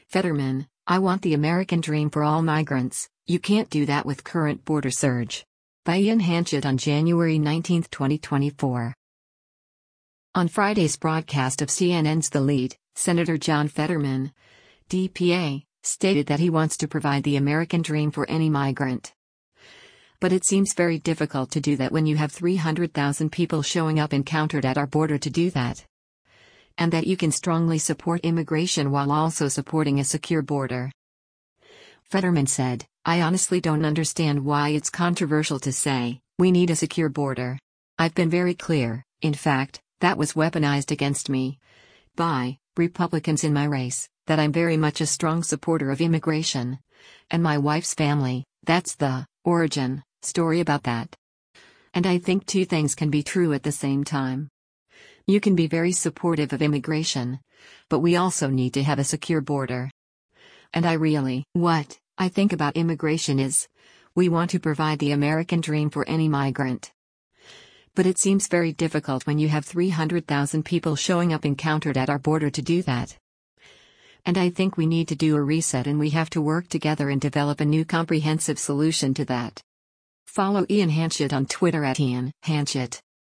Fetterman, I want the American dream for all migrants. You can't do that with current border surge. By Ian Hanchett on January 19, 2024. On Friday's broadcast of CNN's The Lead, Senator John Fetterman, DPA, stated that he wants to provide the American dream for any migrant. But it seems very difficult to do that when you have 300,000 people showing up encountered at our border to do that. And that you can strongly support immigration while also supporting a secure border. Fetterman said, I honestly don't understand why it's controversial to say, we need a secure border. I've been very clear, in fact, that was weaponized against me by Republicans in my race, that I'm very much a strong supporter of immigration. And my wife's family, that's the origin story about that. And I think two things can be true at the same time. You can be very supportive of immigration, but we also need to have a secure border. And what I think about immigration is, we want to provide the American dream for any migrant. But it seems very difficult when you have 300,000 people showing up encountered at our border to do that. And I think we need to do a reset and we have to work together and develop a new comprehensive solution to that. Follow Ian Hanchett on Twitter @IanHanchett.